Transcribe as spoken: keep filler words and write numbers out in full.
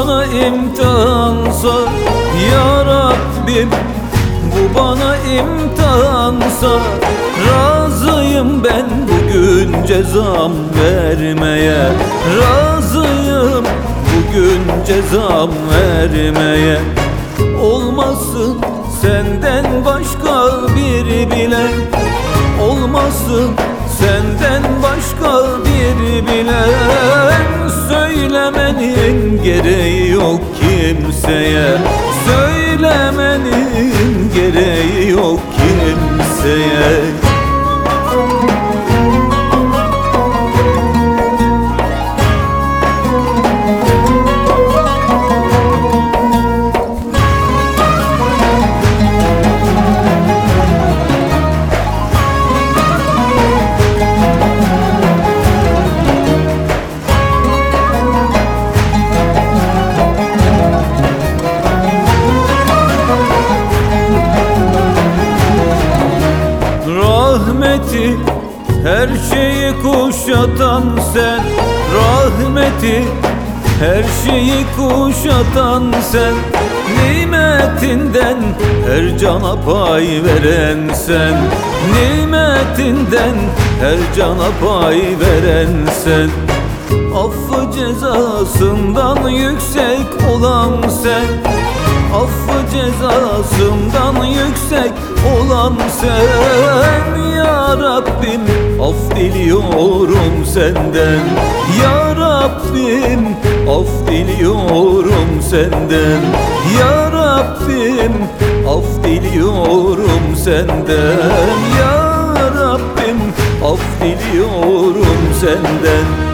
bana imtihansa, ya Rabbim bu bana imtihansa, razıyım ben bugün cezam vermeye, razıyım bugün cezam vermeye. Olmasın senden başka biri bilen, olmasın senden başka biri bilen, söylemenin gereği yok kimseye, söylemenin gereği yok kimseye. Rahmeti her şeyi kuşatan sen, rahmeti her şeyi kuşatan sen, nimetinden her cana pay veren sen, nimetinden her cana pay veren sen. Affı cezasından yüksek olan sen, affı cezasından yüksek olan sen, ya Rabbim af diliyorum senden, ya Rabbim af diliyorum senden, ya Rabbim af diliyorum senden, ya Rabbim af diliyorum senden.